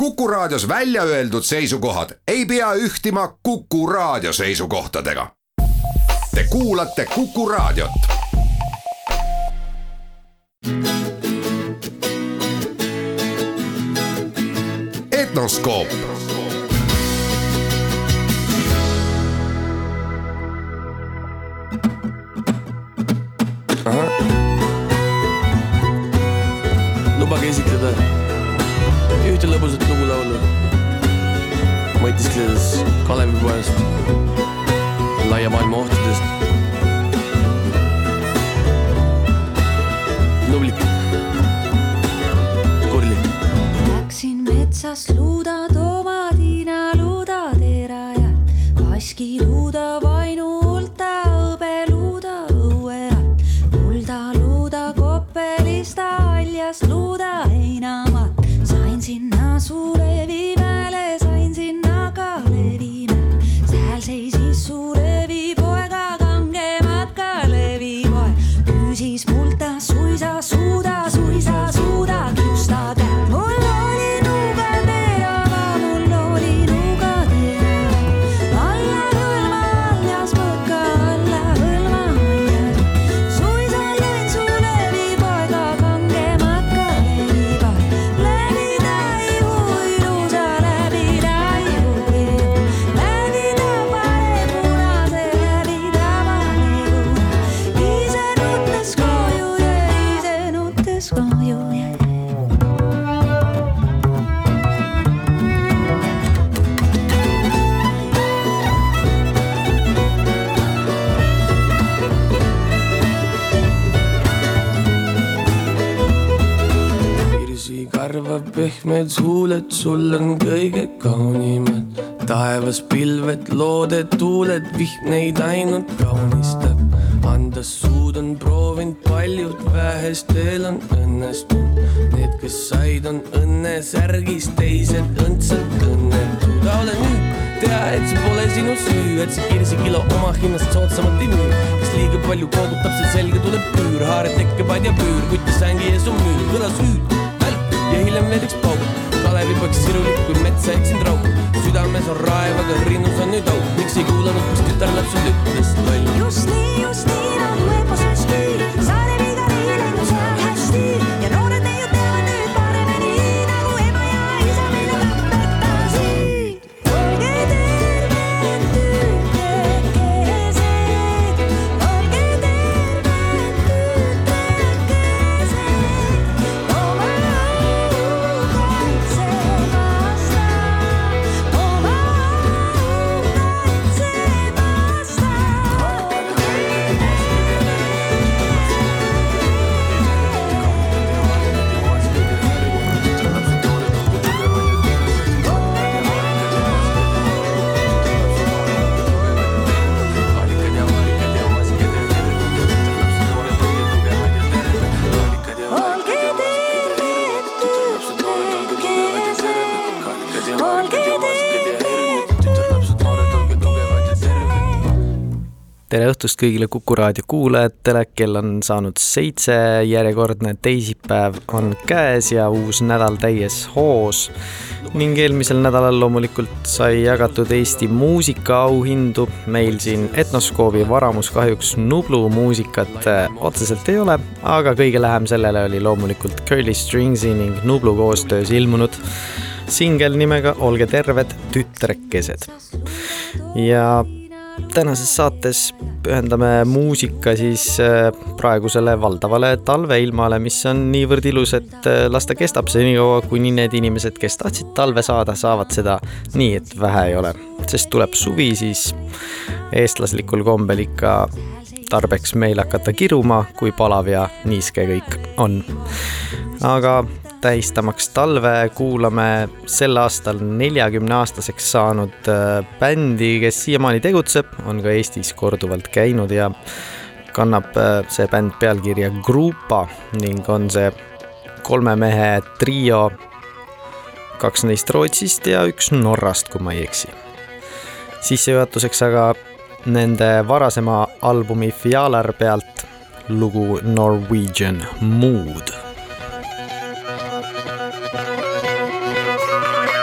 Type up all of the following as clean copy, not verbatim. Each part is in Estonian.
Kuku Raadios välja öeldud seisukohad ei pea ühtima Kuku Raadio seisukohtadega. Te kuulate Kuku Raadiot. Etnoskoop. Lubage esitleda ühte lõbusat lugu laulu mõtiskledes Kalevipoest, laia maailma ohtudest. Nublik, kurli. Läksin metsas luuda tooma, tiina luuda terajad, kaski luuda vainu ulta, õbe luuda õuerat, mulda luuda koppelista, aljas luuda heinamat. Sain sinna suure viimele, sain sinna ka levimäe. Sääl seisis suure viipoega, kangemat ka levipoe. Küüsis multa suisa suuda, kiusta kätt. Mul oli nuuga terava, mul oli nuuga terava. Alla hõlma aljas mõka, alla hõlma aljas. Suisa lõin su levipoega, kangemat ka levipoe. Karvad pehmed suuled, sul on kõige kaunimad. Taevas pilved, looded, tuuled, vihm neid ainult kaunistab. Anda suud on proovinud paljud, vähestel on õnnestunud. Need, kes said, on õnnesärgis, teised õndsalt õnnetud. Ole nüüd, tea, et see pole sinu süü, et see kirsikilo oma hinnast sootsamalt ei müü. Kes liiga palju koogutab, see selge tuleb püür, haared tekkevad ja püür, kutti sängi ees on müür, kõlas hüüd. Ja hiljem veel üks paugud, Kalevipoeks sirulik kui metsa eksind rauk. Südames on raev, aga rinnus on nüüd auk. Miks ei kuulanud, kus tütarlapsud ütles loll? Just nii nagu eposest küür. Saare viga riilengu seal hästi. Ja noored neiud teavad nüüd paremini, nagu ema ja isa meile lõpetasid. Olge terved tütrekesed, olge terved tütrekesed. Oma Tere õhtust kõigile Kuku Raadio kuulajatele, kell on saanud 7, järjekordne teisipäev on käes ja uus nädal täies hoos. Ning eelmisel nädalal loomulikult sai jagatud Eesti muusikaauhindu. Meil siin Etnoskoobi varamus kahjuks Nublu muusikat otseselt ei ole, aga kõige lähem sellele oli loomulikult Curly Stringsi ning Nublu koostöös ilmunud singel nimega Olge terved tütrekesed. Ja tänases saates pühendame muusika siis praegusele valdavale talveilmale, mis on niivõrd ilus, et las ta kestab see nii kaua, kuni need inimesed, kes tahtsid talve saada, saavad seda nii, et vähe ei ole. Sest tuleb suvi, siis eestlaslikul kombel ikka tarbeks meil hakata kiruma, kui palav ja niiske kõik on. Aga tähistamaks talve kuulame sel aastal 40-aastaseks saanud bändi, kes siiamaani tegutseb, on ka Eestis korduvalt käinud ja kannab see bänd pealkirja Grupa ning on see 3 mehe trio, 2 neist Rootsist ja 1 Norrast, kui ma ei eksi. Sissejuhatuseks aga nende varasema albumi Fjalar pealt lugu Norwegian Mood.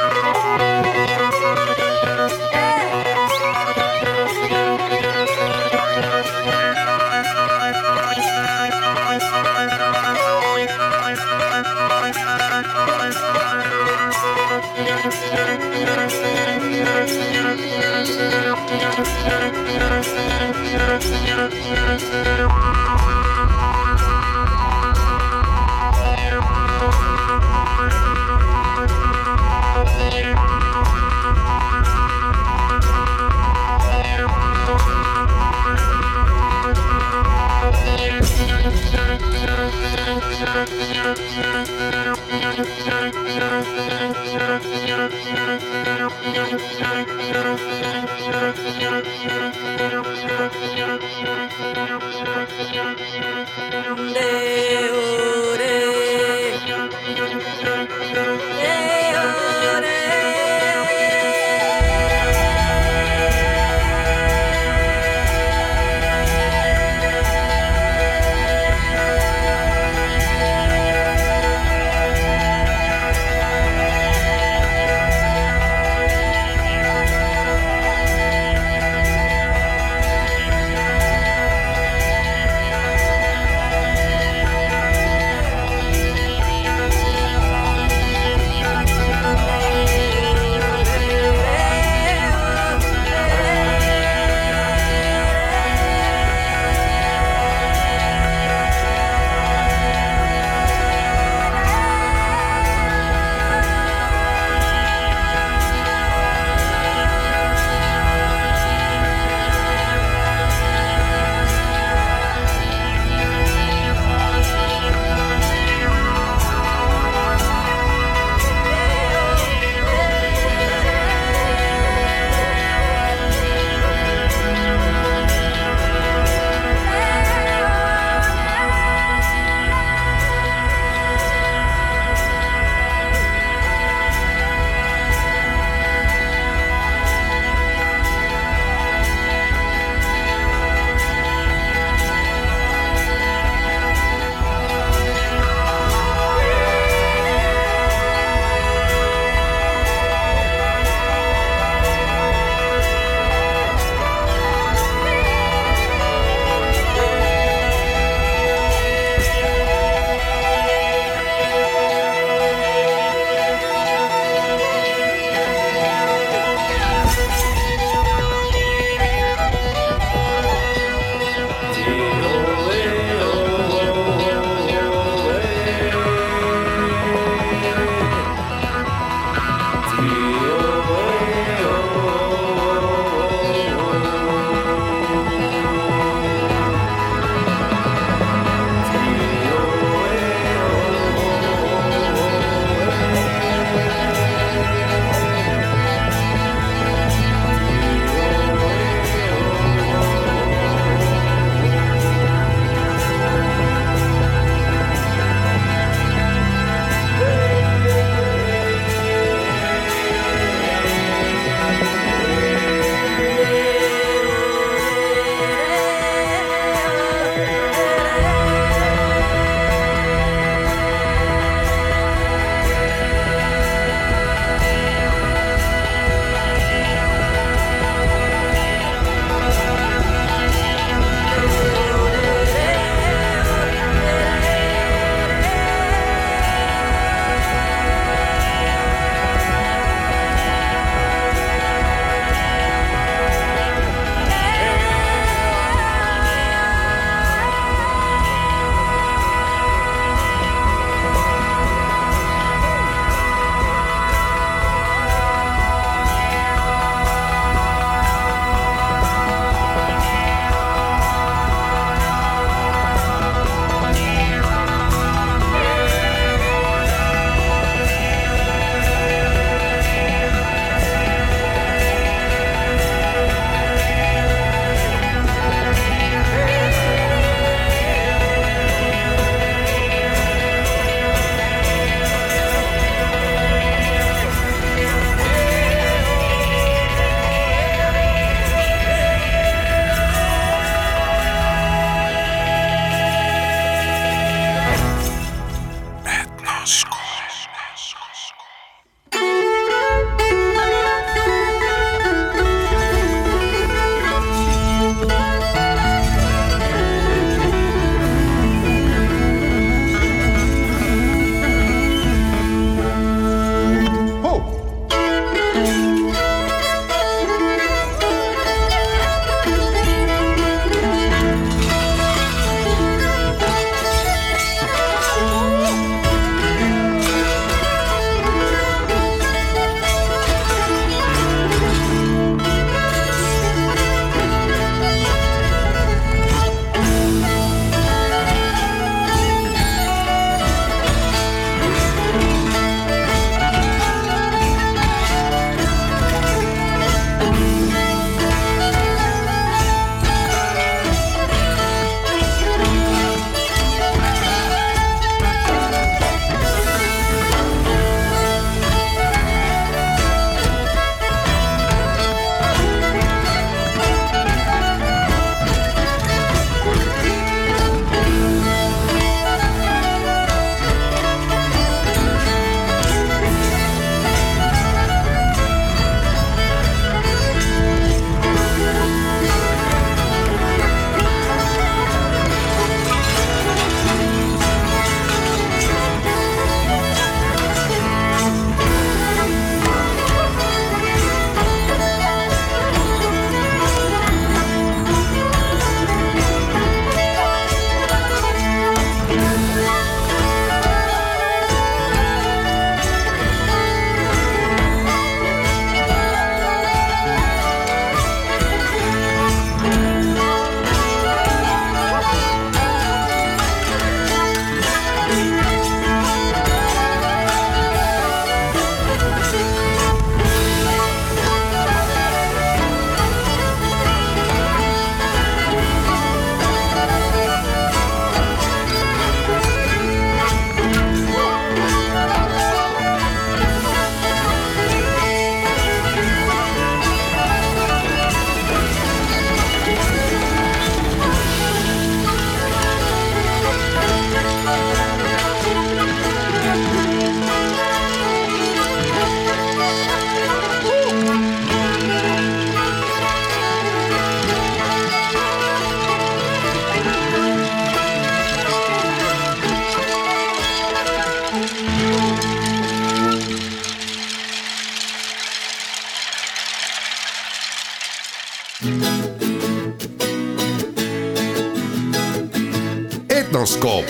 metroskoop.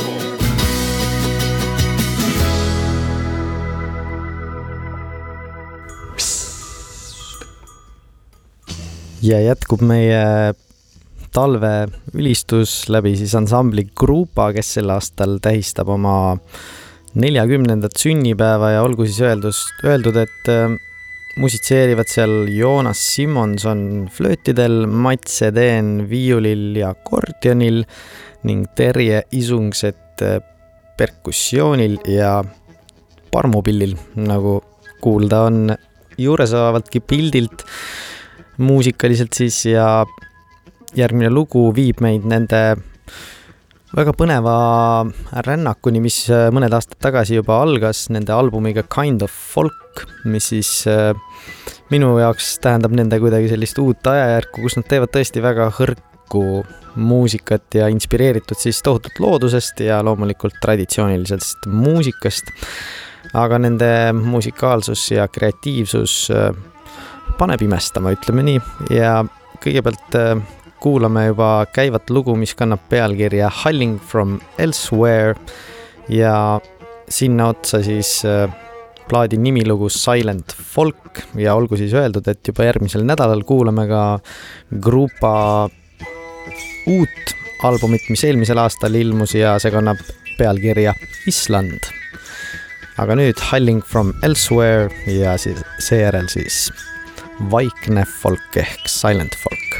Ja jätkub meie talveülistus läbi siis ansambli Grupa, kes sel aastal tähistab oma 40. sünnipäeva ja olgu siis öeldud, et musitseerivad seal Joonas Simonson flöötidel, Mats Edén viiulil ja akordionil ning Terje Isungset perkussioonil ja parmupillil, nagu kuulda on juuresolevaltki pildilt muusikaliselt siis, ja järgmine lugu viib meid nende väga põneva rännakuni, mis mõned aastad tagasi juba algas nende albumiga Kind of Folk, mis siis minu jaoks tähendab nende kuidagi sellist uut ajajärku, kus nad teevad tõesti väga hõrku muusikat ja inspireeritud siis tohutult loodusest ja loomulikult traditsioonilisest muusikast, aga nende musikaalsus ja kreatiivsus paneb imestama, ütleme nii, ja kõigepealt kuulame juba käivat lugu, mis kannab pealkirja Hailing from Elsewhere ja sinna otsa siis plaadi nimilugu Silent Folk ja olgu siis öeldud, et juba järgmisel nädalal kuulame ka Grupa uut albumit, mis eelmisel aastal ilmus ja see kannab pealkirja Island. Aga nüüd Hailing from Elsewhere ja seejärel siis vaikne folk ehk Silent Folk.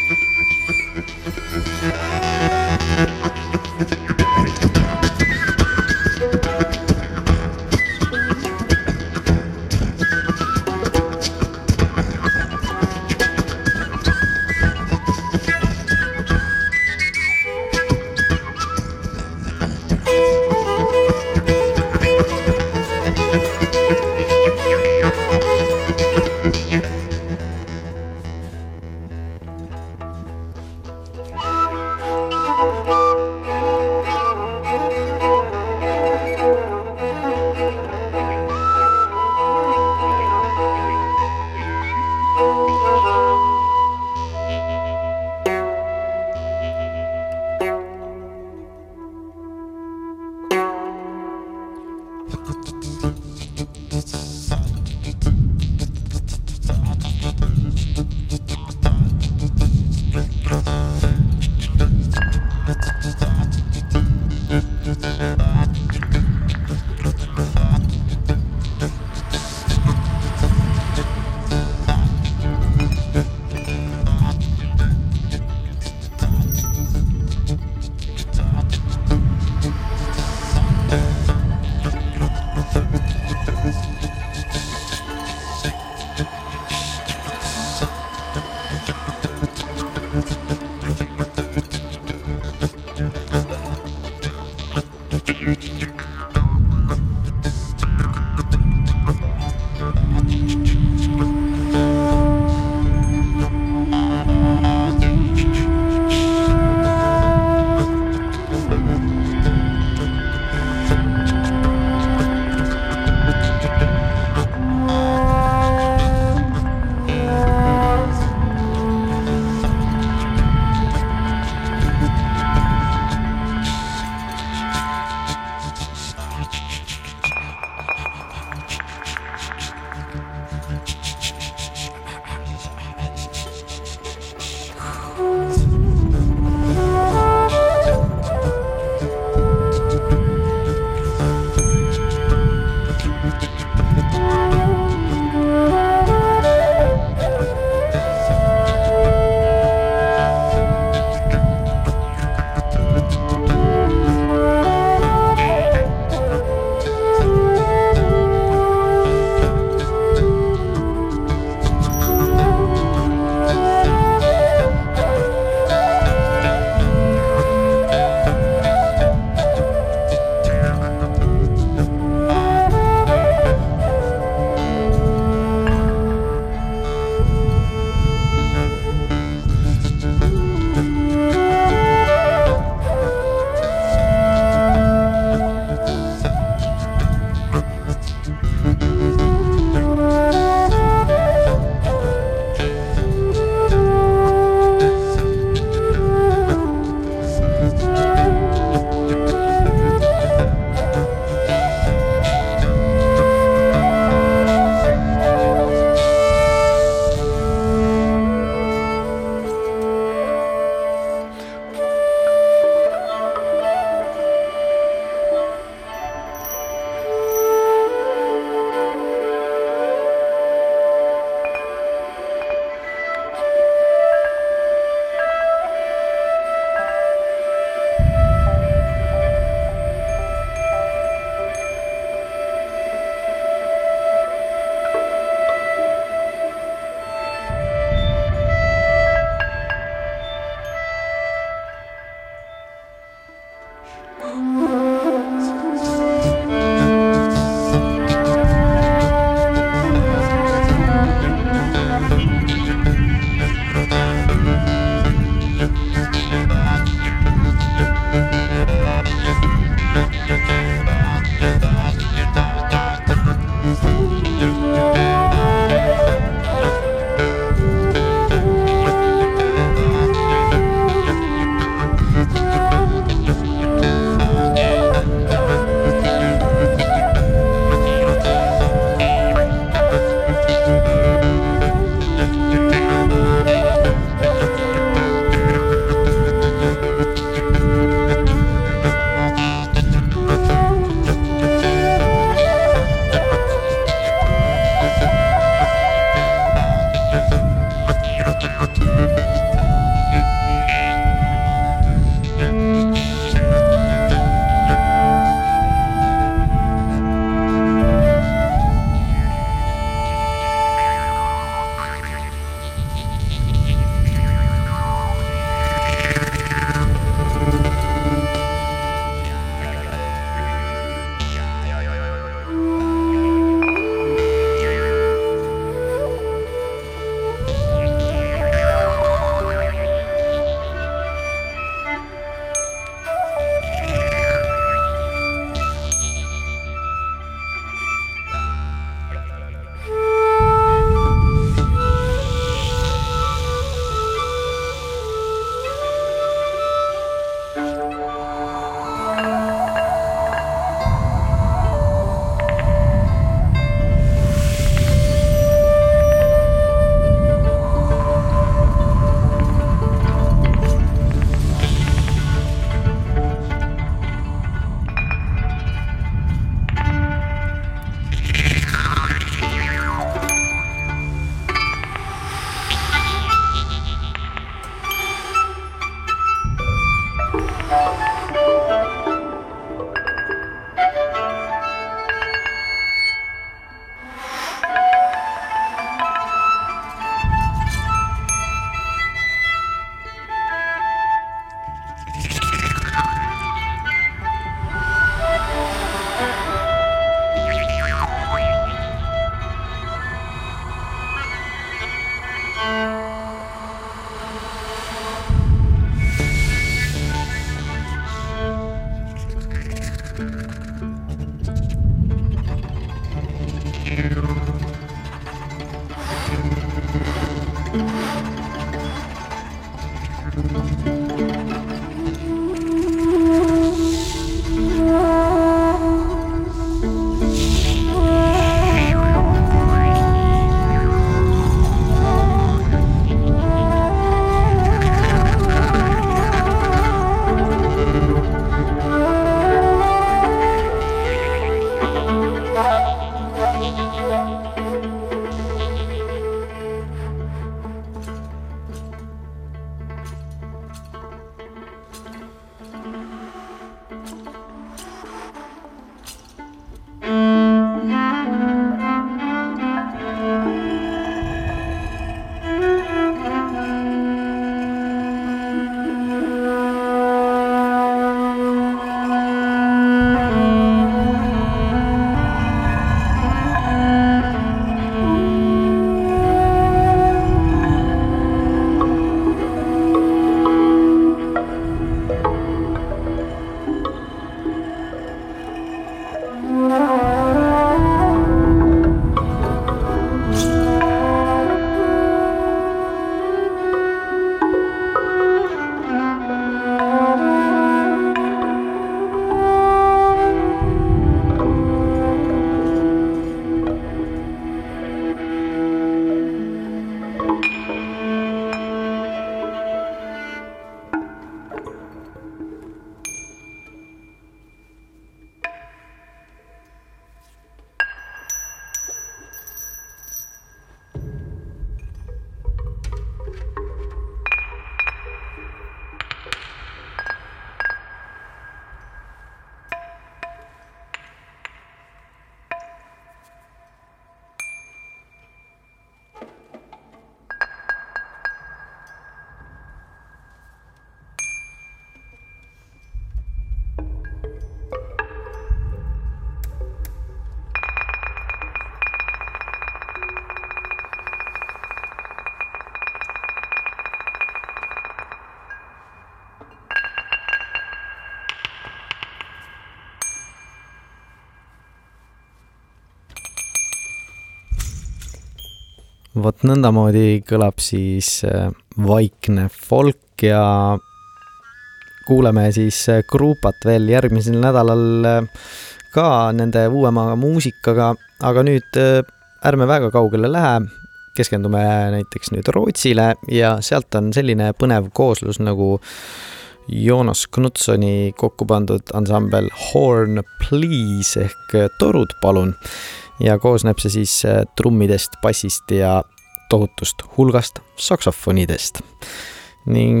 Vot nõndamoodi kõlab siis vaikne folk ja kuuleme siis Gruupat veel järgmisel nädalal ka nende uuema muusikaga, aga nüüd ärme väga kaugele lähe, keskendume näiteks nüüd Rootsile ja sealt on selline põnev kooslus nagu Jonas Knutsoni kokku pandud ansambel Horn Please ehk torud palun ja koosneb see siis trummidest, bassist ja tohutust hulgast saksofonidest ning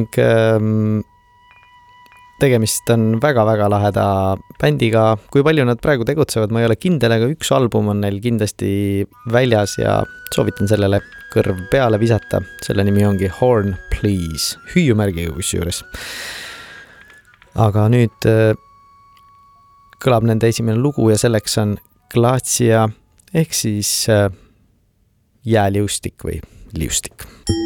tegemist on väga-väga laheda bändiga, kui palju nad praegu tegutsevad, ma ei ole kindel, aga üks album on neil kindlasti väljas ja soovitan sellele kõrv peale visata, selle nimi ongi Horn Please, hüüumärgiga kusjuures. Aga nüüd kõlab nende esimene lugu ja selleks on Glacia ehk siis jääliustik või liustik.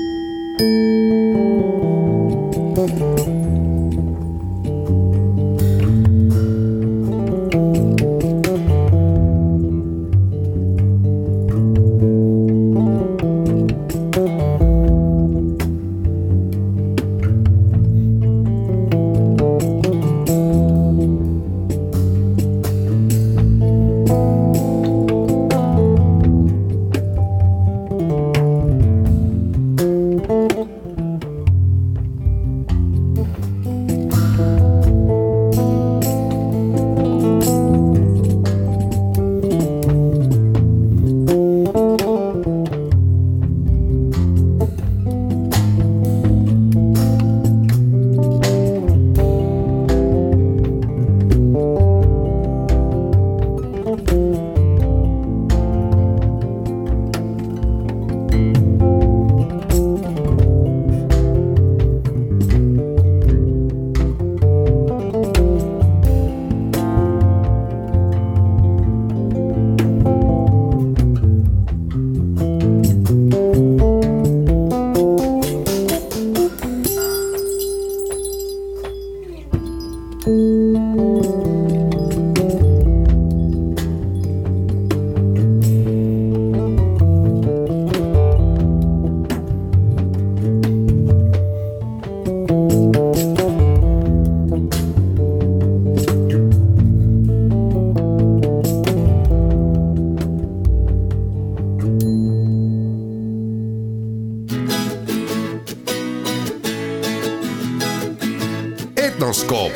Etnoskoop.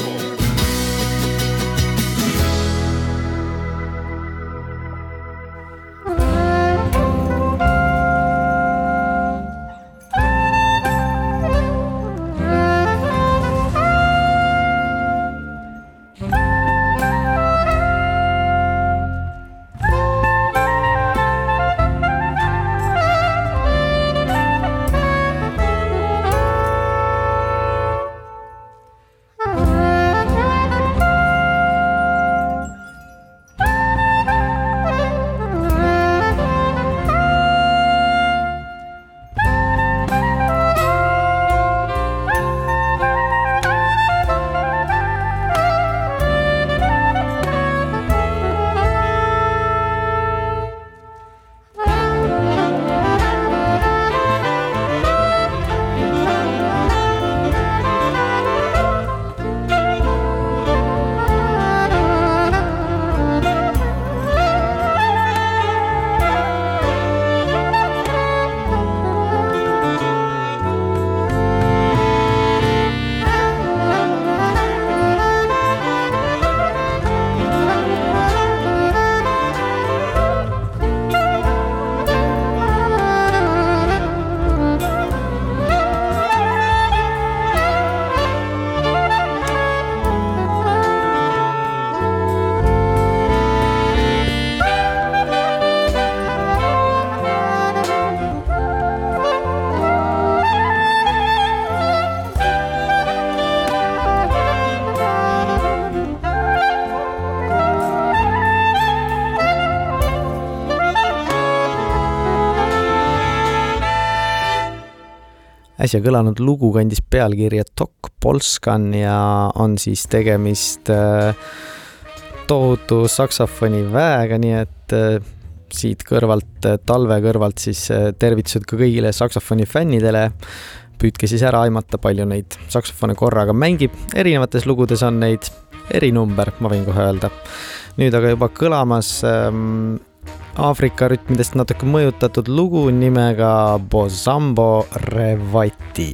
Äsja kõlanud lugu kandis pealkirja Tok Polskan ja on siis tegemist tohutu saksofoni väega, nii et siit kõrvalt, talve kõrvalt siis tervitused ka kõigile saksofoni fännidele. Püüdke siis ära aimata, palju neid saksofone korraga mängib. Erinevates lugudes on neid erinumber, ma võin kohe öelda. Nüüd aga juba kõlamas Aafrika rütmidest natuke mõjutatud lugu nimega Bozambo Revati.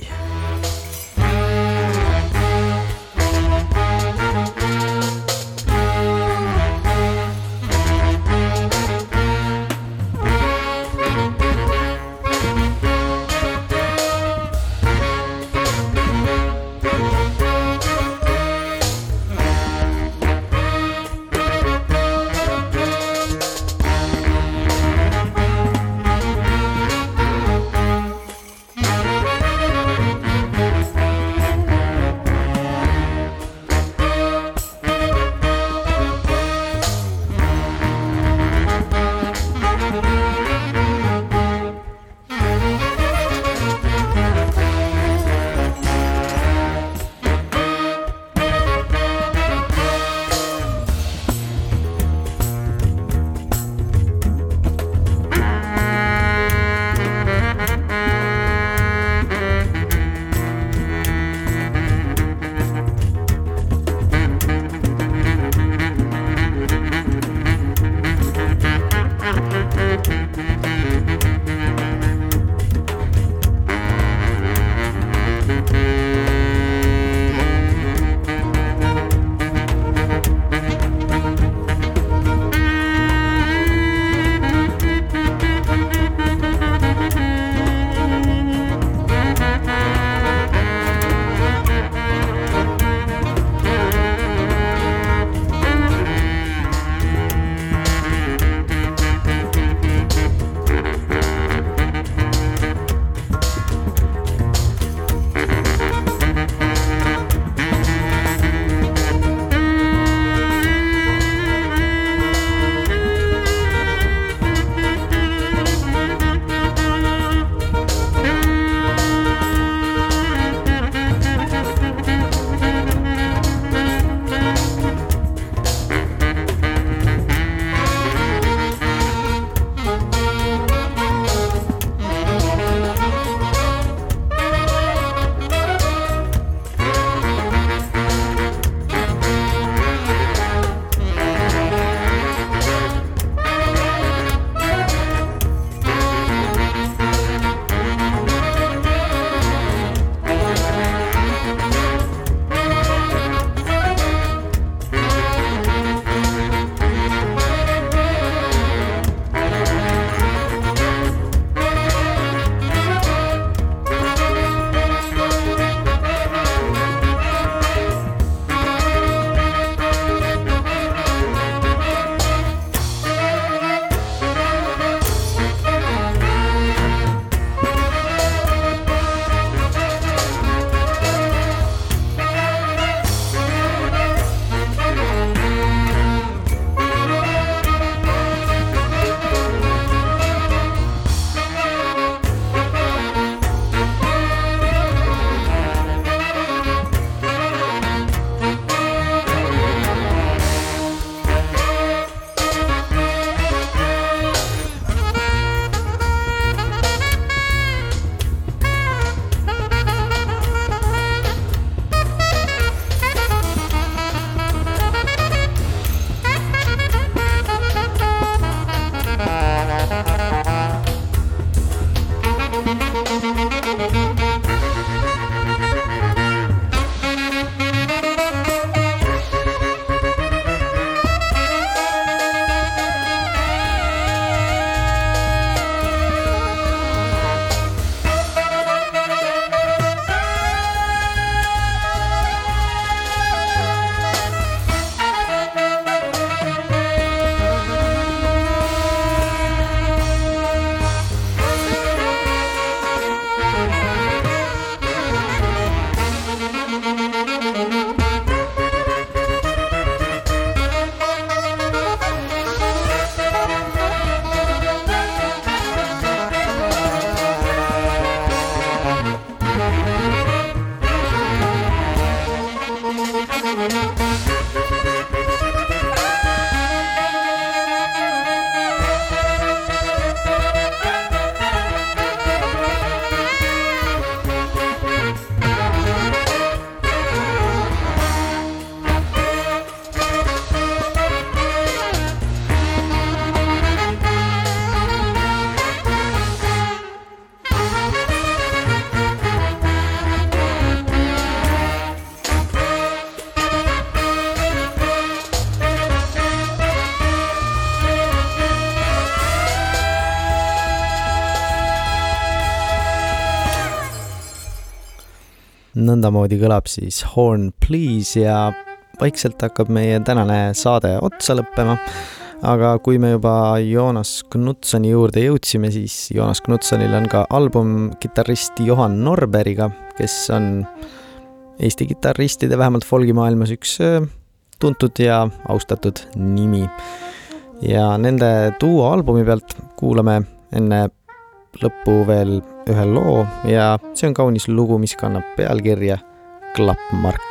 nõndamoodi kõlab siis Horn Please ja vaikselt hakkab meie tänane saade otsa lõppema. Aga kui me juba Joonas Knutsoni juurde jõudsime, siis Joonas Knutsonil on ka album kitarrist Johan Norberiga, kes on Eesti kitarristide, vähemalt folgimaailmas üks tuntud ja austatud nimi. Ja nende duo albumi pealt kuulame enne lõppu veel ühe loo ja see on kaunis lugu, mis kannab pealkirja Klappmark.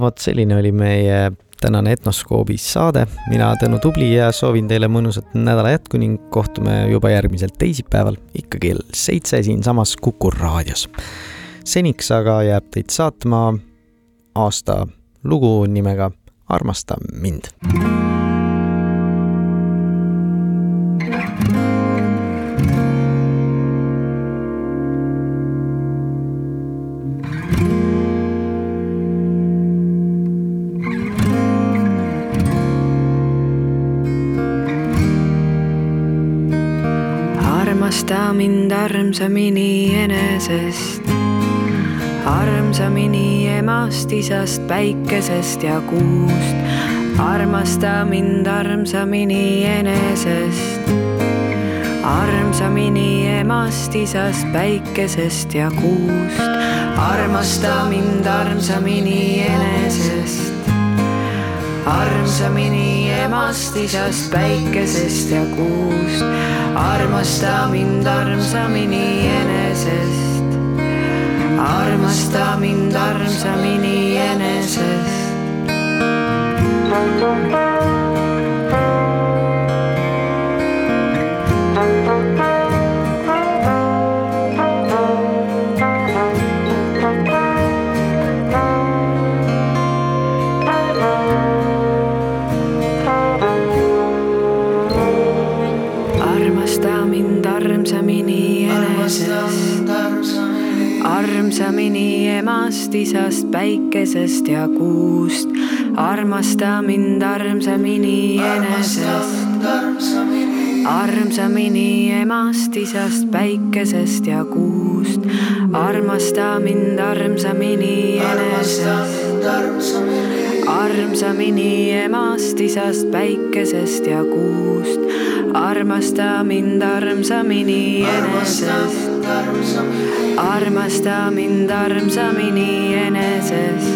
Vot selline oli meie tänane Etnoskoobi saade. Mina Tõnu Tubli ja soovin teile mõnusat nädala jätku ning kohtume juba järgmisel teisipäeval ikka kell 7 siinsamas Kuku raadios. Seniks aga jääb teid saatma aasta lugu nimega Armasta mind. Armasta mind armsamini enesest, armsamini emast, isast, päikesest ja kuust. Armasta mind armsamini enesest, armsamini emast, isast, päikesest ja kuust. Armasta mind armsamini enesest, armsamini emast, isast, päikesest ja kuust. Armasta mind armsamini enesest, armasta mind armsamini enesest. Armsamini enesest, armsamini emast, isast, päikesest ja kuust. Armasta mind armsamini enesest, armsamini emast, isast, päikesest ja kuust. Armasta mind armsamini enesest, armsamini emast, isast, päikesest ja kuust. Armasta mind armsamini enesest, armasta mind armsamini enesest.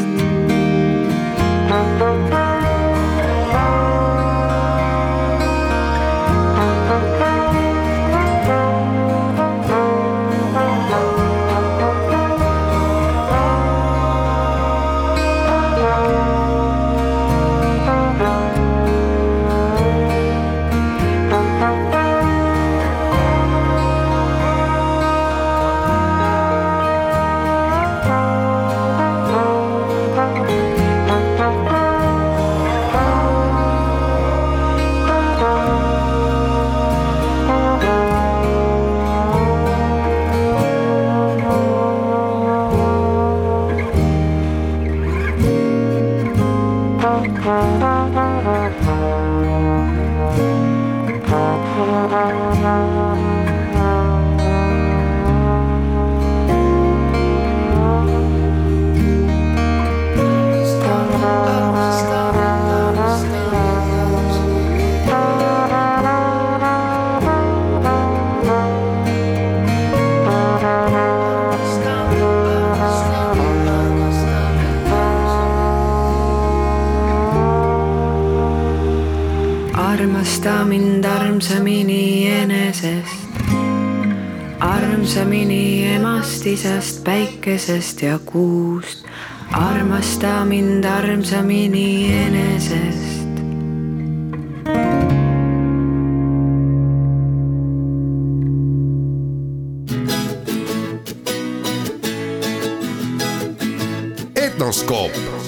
Armasta mind armsamini enesest, armsamini emast, isast, päikesest ja kuust. Armasta mind armsamini enesest. Etnoskoop